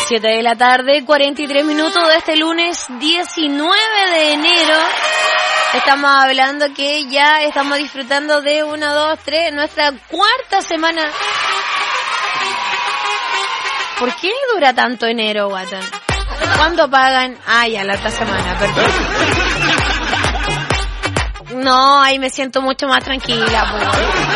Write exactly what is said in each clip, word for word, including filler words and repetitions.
siete de la tarde, cuarenta y tres minutos de este lunes diecinueve de enero. Estamos hablando que ya estamos disfrutando de una, dos, tres, nuestra cuarta semana. ¿Por qué dura tanto enero, Guatón? ¿Cuándo pagan? Ah, ya, la otra semana, perfecto. No, ahí me siento mucho más tranquila, pues.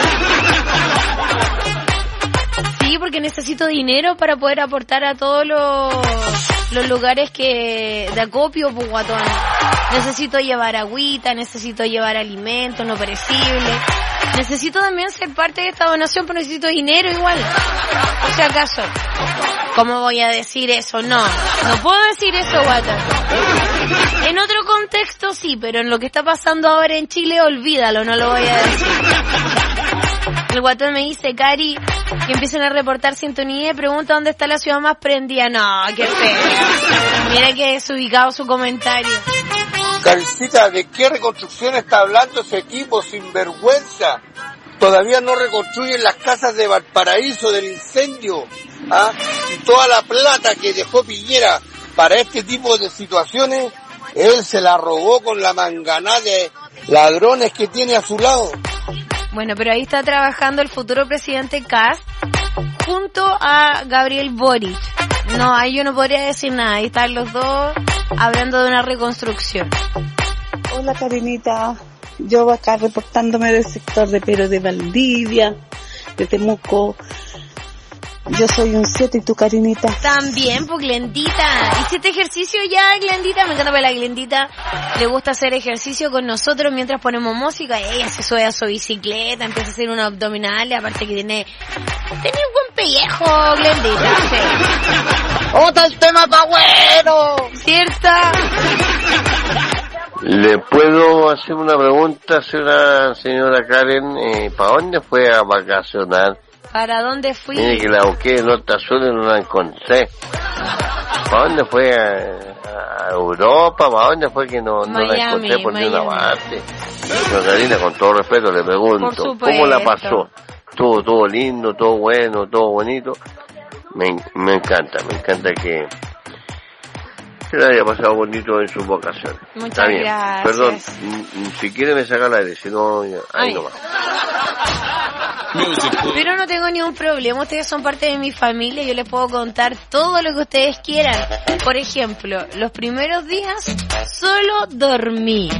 Sí, porque necesito dinero para poder aportar a todos los, los lugares que de acopio, pues, Guatón. Necesito llevar agüita, necesito llevar alimentos no perecibles. Necesito también ser parte de esta donación, pero necesito dinero igual. Por si acaso. ¿Cómo voy a decir eso? No, no puedo decir eso, Guatón. En otro contexto sí, pero en lo que está pasando ahora en Chile, olvídalo, no lo voy a decir. El Guatón me dice, Cari, que empiecen a reportar sintonía y pregunta dónde está la ciudad más prendida. No, qué feo. Mira que desubicado su comentario. Caricita, ¿de qué reconstrucción está hablando ese equipo sinvergüenza? Todavía no reconstruyen las casas de Valparaíso del incendio, ¿ah? Y toda la plata que dejó Piñera para este tipo de situaciones, él se la robó con la manganá de ladrones que tiene a su lado. Bueno, pero ahí está trabajando el futuro presidente Kast junto a Gabriel Boric. No, ahí yo no podría decir nada. Ahí están los dos hablando de una reconstrucción. Hola, Karinita. Yo acá reportándome del sector de Pero de Valdivia, de Temuco. Yo soy un siete y tú, Karinita. También, pues, Glendita. ¿Hiciste ejercicio ya, Glendita? Me encanta ver la Glendita. Le gusta hacer ejercicio con nosotros mientras ponemos música. Y ella se sube a su bicicleta, empieza a hacer unos abdominales. Aparte que tiene... Tiene un buen pellejo, Glendita. Sí. ¡Otro el tema está bueno! ¿Cierto? ¿Le puedo hacer una pregunta, señora, señora Karen? Eh, ¿Para dónde fue a vacacionar? ¿Para dónde fui? Mire que la busqué en Norte Azul y no la encontré. ¿Para dónde fue? ¿A, a Europa? ¿Para dónde fue que no, no la encontré por ninguna parte? Señora Karina, con todo respeto le pregunto, ¿cómo la pasó? Todo, todo lindo, todo bueno, todo bonito. Me, me encanta, me encanta que... que le haya pasado bonito en sus vacaciones. Muchas gracias. Perdón, si quiere me saca el aire, si no, ahí nomás. Pero no tengo ningún problema, ustedes son parte de mi familia, yo les puedo contar todo lo que ustedes quieran. Por ejemplo, los primeros días solo dormí.